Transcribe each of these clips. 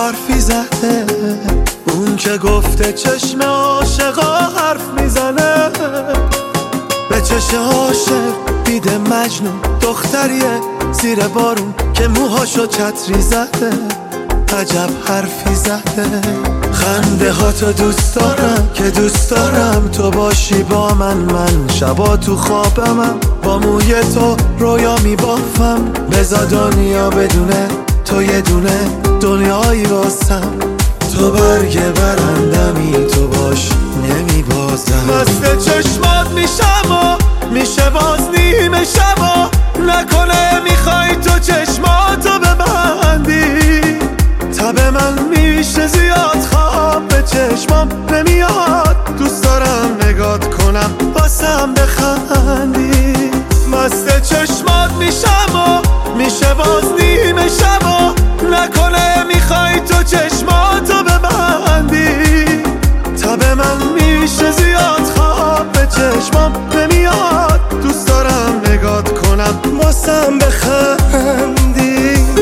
حرفی زده، اون که گفته چشم عاشقا حرف میزنه. به چشم عاشق دیده مجنون دختریه زیر بارون که موهاشو چتری زده. عجب حرفی زده. خنده ها تو دوست دارم که دوست دارم تو باشی با من شبا تو خوابمم با موی تو رویا میبافم. بزا دنیا بدونه تو یه دونه دنیایی واسم. تو برگ برندمی تو باش نمیبازم. مست چشمات میشم و میشه باز نیمه شبا. نکنه میخوای تو چشماتو ببندی. تب من میشه زیاد خواب به چشمام نمیاد. دوست دارم نگات کنم واسم بخندی. مست چشمات میشم و میشه باز نیمه شبا. نکنه میخوای تو چشماتو ببندی. تب من میشه زیاد خواب به چشمام نمیاد. دوست دارم نگات کنم واسم بخندی.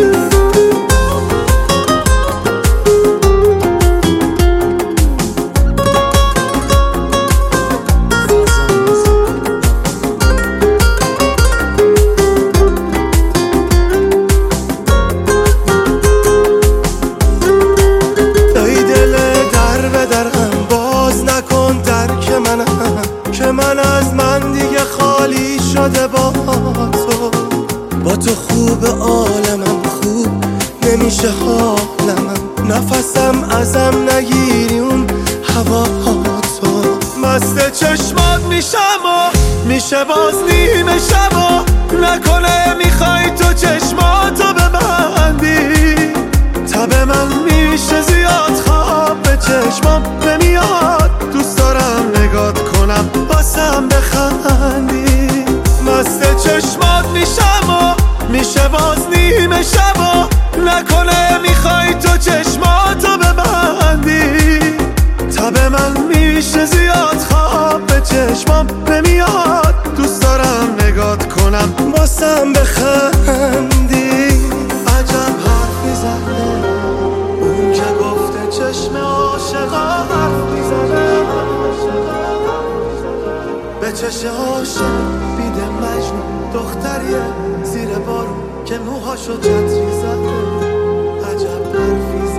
که من از من دیگه خالی شده با تو خوب عالمم خوب نمیشه حالمم. نفسم ازم نگیری اون هوا تو. مست چشمات میشم و میشه باز نیمه شبا. نکنه میخوای تو چشماتو ببندی. تب من میشه زیاد خواب به چشمام نمیاد. دوست دارم نگات کنم واسم بخندی. مست چشمات میشم و میشه باز نیمه شبا. نکنه میخوای تو چشماتو ببندی. تب من میشه زیاد خواب به چشمام نمیاد. دوست دارم نگات کنم واسم بخندی. عجب حرفی زده، اون که گفته چشم عاشقا حرف میزنه. به چشم عاشق بیده مجنون دختریه زیر بارون که موهاشو چتری زده. عجب حرفی زده.